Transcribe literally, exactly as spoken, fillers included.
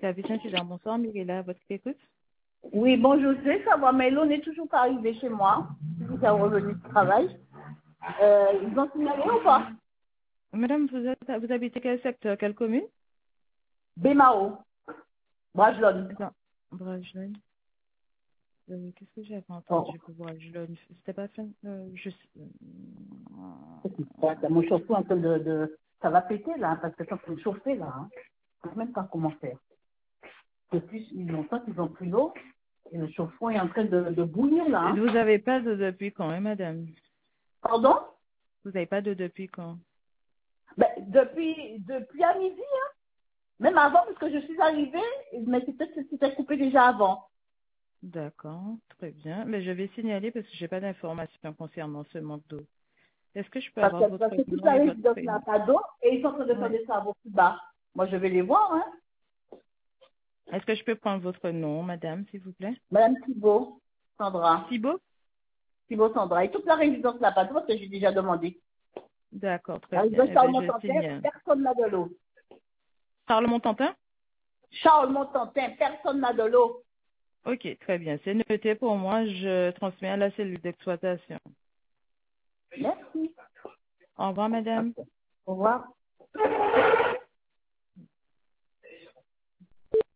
Capitaine César, bonsoir, Miguel, à votre écoute. Oui, bonjour, je voulais savoir, mais l'eau n'est toujours pas arrivée chez moi. Je suis revenu du travail. Euh, ils ont signalé ou pas? Madame, vous, êtes, vous habitez quel secteur, quelle commune? Bémao, Bragelonne. Attends, Bragelonne. Euh, Qu'est-ce que j'avais Oh, entendu pour Bragelonne? C'était pas fin, euh, je sais. qu'est-ce qui se passe là? Mon chauffe-eau est en train de, de... Ça va péter là, hein, parce que c'est en train de chauffer là. Hein. Je ne sais même pas comment faire. Depuis longtemps qu'ils ont pris l'eau, et le chauffe-eau est en train de, de bouillir là. Hein. Vous n'avez pas de depuis quand, hein, madame? Pardon? Vous n'avez pas de depuis quand? Ben, depuis, depuis à midi, hein. Même avant, parce que je suis arrivée, mais c'était c'était coupé déjà avant. D'accord, très bien. Mais je vais signaler parce que j'ai pas d'informations concernant ce manque d'eau. Est-ce que je peux Parce avoir que, votre parce que toute nom la et votre résidence n'a prénom? pas d'eau et ils sont en train de faire Oui. des travaux plus bas. Moi, je vais les voir, hein. Est-ce que je peux prendre votre nom, madame, s'il vous plaît? Madame Thibault, Sandra. Thibault? Thibault, Sandra. Et toute la résidence n'a pas d'eau parce que j'ai déjà demandé. D'accord, très La bien. résidence Eh Charles bien, je Montantin, signale. personne n'a de l'eau. Charles Montantin? Charles Montantin, personne n'a de l'eau. Ok, très bien. C'est noté pour moi. Je transmets à la cellule d'exploitation. Merci. Au revoir, madame. Au revoir.